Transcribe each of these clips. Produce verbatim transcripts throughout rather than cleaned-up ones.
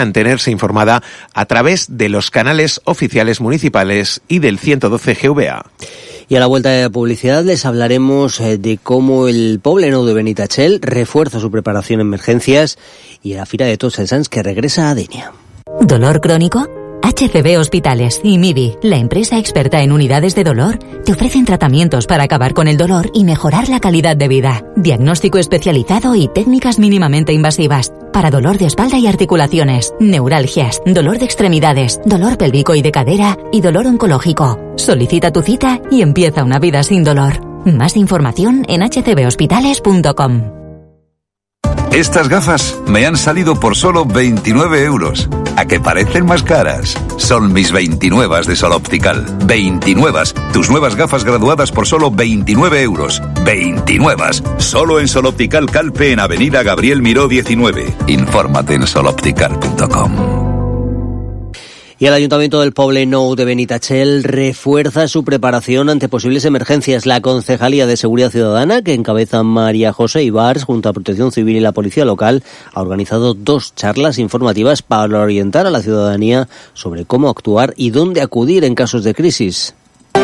mantenerse informada a través de los canales oficiales municipales y del ciento doce G V A. Y a la vuelta de publicidad les hablaremos de cómo el Poble Nou de Benitatxell refuerza su preparación en emergencias y la Fira de Tots els Sants que regresa a Denia. ¿Dolor crónico? H C B Hospitales y M I B I, la empresa experta en unidades de dolor, te ofrecen tratamientos para acabar con el dolor y mejorar la calidad de vida. Diagnóstico especializado y técnicas mínimamente invasivas. Para dolor de espalda y articulaciones, neuralgias, dolor de extremidades, dolor pélvico y de cadera y dolor oncológico. Solicita tu cita y empieza una vida sin dolor. Más información en h c b hospitales punto com. Estas gafas me han salido por solo veintinueve euros. ¿A que parecen más caras? Son mis veintinuevas de Sol Optical. veintinuevas. Tus nuevas gafas graduadas por solo veintinueve euros. veintinuevas. Solo en Sol Optical Calpe en Avenida Gabriel Miró diecinueve. Infórmate en sol optical punto com. Y el Ayuntamiento del Poble Nou de Benitatxell refuerza su preparación ante posibles emergencias. La Concejalía de Seguridad Ciudadana, que encabeza María José Ibars, junto a Protección Civil y la Policía Local, ha organizado dos charlas informativas para orientar a la ciudadanía sobre cómo actuar y dónde acudir en casos de crisis.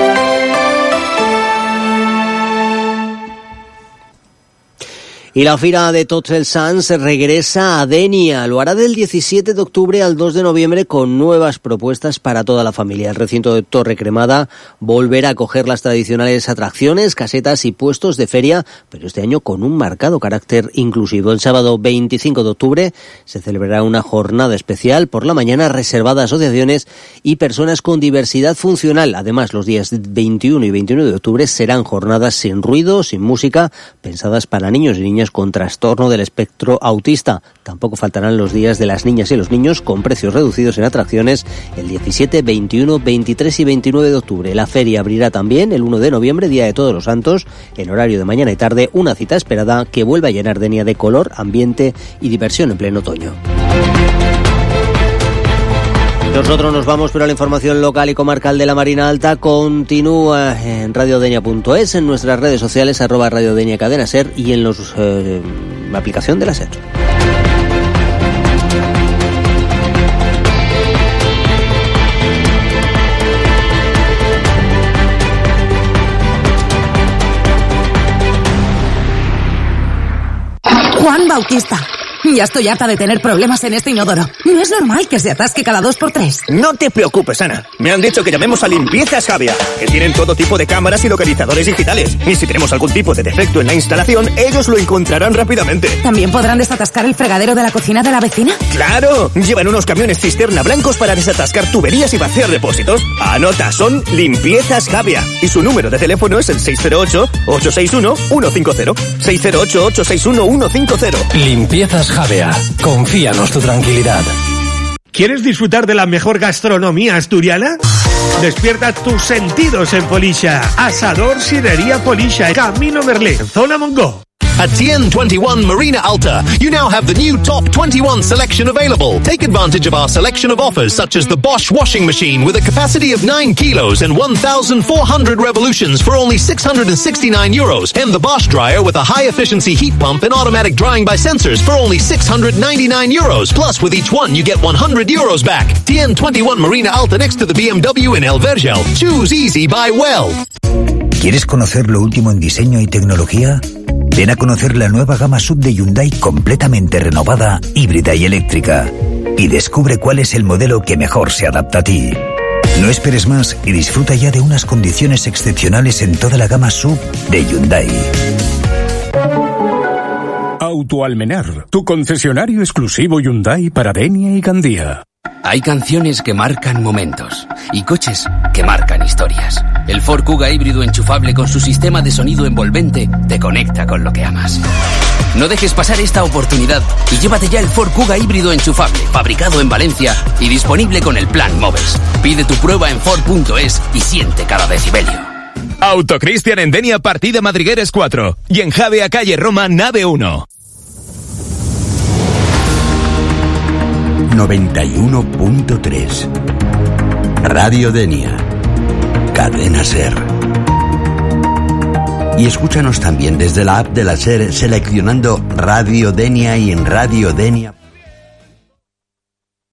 Y la Fira de Tots els Sants regresa a Denia. Lo hará del diecisiete de octubre al dos de noviembre con nuevas propuestas para toda la familia. El recinto de Torre Cremada volverá a acoger las tradicionales atracciones, casetas y puestos de feria, pero este año con un marcado carácter inclusivo. El sábado veinticinco de octubre se celebrará una jornada especial por la mañana reservada a asociaciones y personas con diversidad funcional. Además, los días veintiuno y veintiuno de octubre serán jornadas sin ruido, sin música, pensadas para niños y niñas con trastorno del espectro autista. Tampoco faltarán los días de las niñas y los niños con precios reducidos en atracciones el diecisiete, veintiuno, veintitrés y veintinueve de octubre. La feria abrirá también el uno de noviembre, Día de Todos los Santos, en horario de mañana y tarde, una cita esperada que vuelve a llenar Denia de color, ambiente y diversión en pleno otoño. Nosotros nos vamos, pero la información local y comarcal de la Marina Alta continúa en radiodenia punto es, en nuestras redes sociales, arroba radiodenia cadena ser y en los, eh, la aplicación de la SER. Juan Bautista. Ya estoy harta de tener problemas en este inodoro. No es normal que se atasque cada dos por tres. No te preocupes, Ana. Me han dicho que llamemos a Limpiezas Javia, que tienen todo tipo de cámaras y localizadores digitales. Y si tenemos algún tipo de defecto en la instalación, ellos lo encontrarán rápidamente. ¿También podrán desatascar el fregadero de la cocina de la vecina? ¡Claro! Llevan unos camiones cisterna blancos para desatascar tuberías y vaciar depósitos. Anota, son Limpiezas Javia. Y su número de teléfono es el seis cero ocho, ocho seis uno, uno cinco cero. seis cero ocho, ocho seis uno, uno cinco cero. Limpiezas Javea. Confíanos tu tranquilidad. ¿Quieres disfrutar de la mejor gastronomía asturiana? Despierta tus sentidos en Polisha. Asador Sidrería Polisha, Camino Merlín, Zona Mongo. At T N twenty-one Marina Alta, you now have the new Top twenty-one selection available. Take advantage of our selection of offers such as the Bosch washing machine with a capacity of nine kilos and one thousand four hundred revolutions for only six hundred sixty-nine euros, and the Bosch dryer with a high-efficiency heat pump and automatic drying by sensors for only six hundred ninety-nine euros. Plus, with each one, you get one hundred euros back. T N twenty-one Marina Alta next to the B M W in El Vergel. Choose easy, buy well. ¿Quieres conocer lo último en diseño y tecnología? Ven a conocer la nueva gama sub de Hyundai completamente renovada, híbrida y eléctrica. Y descubre cuál es el modelo que mejor se adapta a ti. No esperes más y disfruta ya de unas condiciones excepcionales en toda la gama sub de Hyundai. Autoalmenar, tu concesionario exclusivo Hyundai para Denia y Gandía. Hay canciones que marcan momentos y coches que marcan historias. El Ford Kuga híbrido enchufable con su sistema de sonido envolvente te conecta con lo que amas. No dejes pasar esta oportunidad y llévate ya el Ford Kuga híbrido enchufable, fabricado en Valencia y disponible con el plan Moves. Pide tu prueba en Ford punto es y siente cada decibelio. Autocristian en Denia, partida Madrigueres cuatro y en Javea, calle Roma, nave uno. noventa y uno punto tres Radio Denia, Cadena Ser. Y escúchanos también desde la app de la SER seleccionando Radio Denia y en Radio Denia.